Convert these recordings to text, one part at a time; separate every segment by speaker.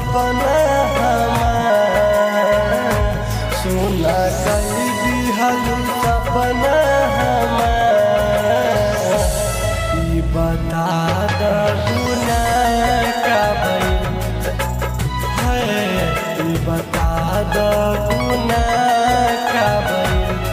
Speaker 1: सपना हमार सुना कई दिहलू सपना हमार ई बता द गुनाह का भइल है ई बता द गुनाह का भइल।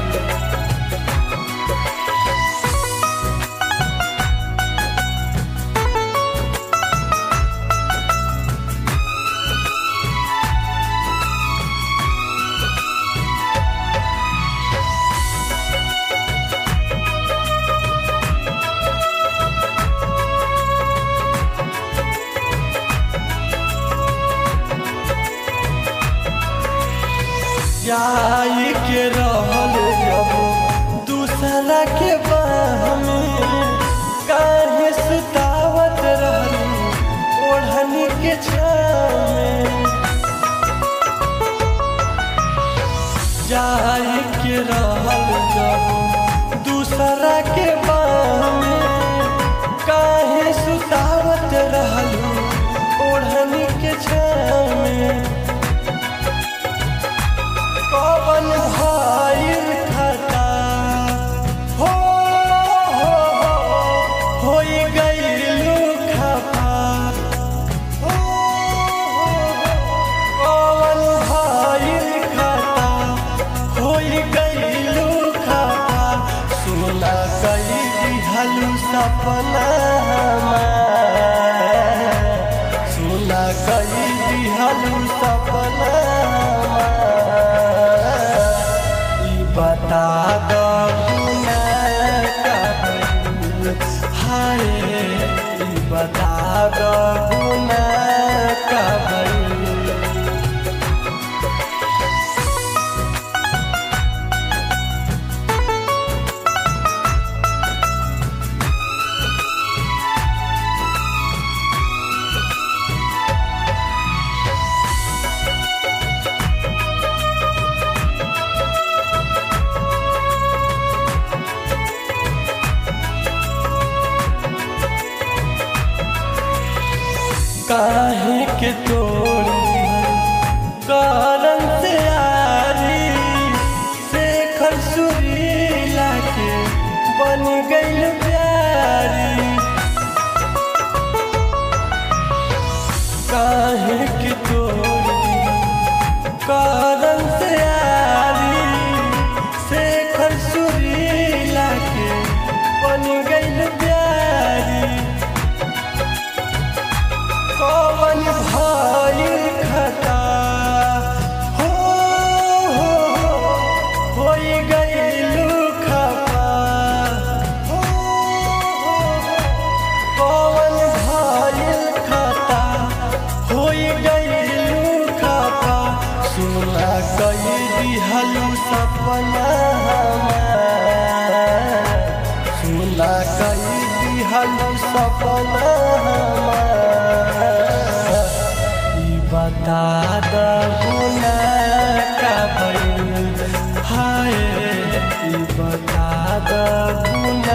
Speaker 1: जाई के रहल जब दूसरा के बाह में काहे सुतावत रहलू ओढ़नी के छाँव में। जाई के रहल जब दूसरा के बाह में काहे सुतावत रहलू ओढ़नी के छाँव में। कवन भइल खता होई गइलू खफा कवन भइल खता होई गइलू खफा सुना कई दिहलू सपना हमार सुना कई दिहलू सपना बता दो गुनाह का भइल हाय बता दो गुनाह का भइल। काहे के तोड़ कारण से यारी शेखर सुरीला के बन गइल प्यारी। काहे के तोड़ कारण से यारी शेखर सुरीला के बन गइल प्यारी। कवन भइल खता होई गइलू खफा कवन भइल खता होई गइलू खफा सुना कई दिहलू सपना हमार सुना कई दिहलू सपना हमार बता द गुनाह का भइल हाय बता द गुनाह।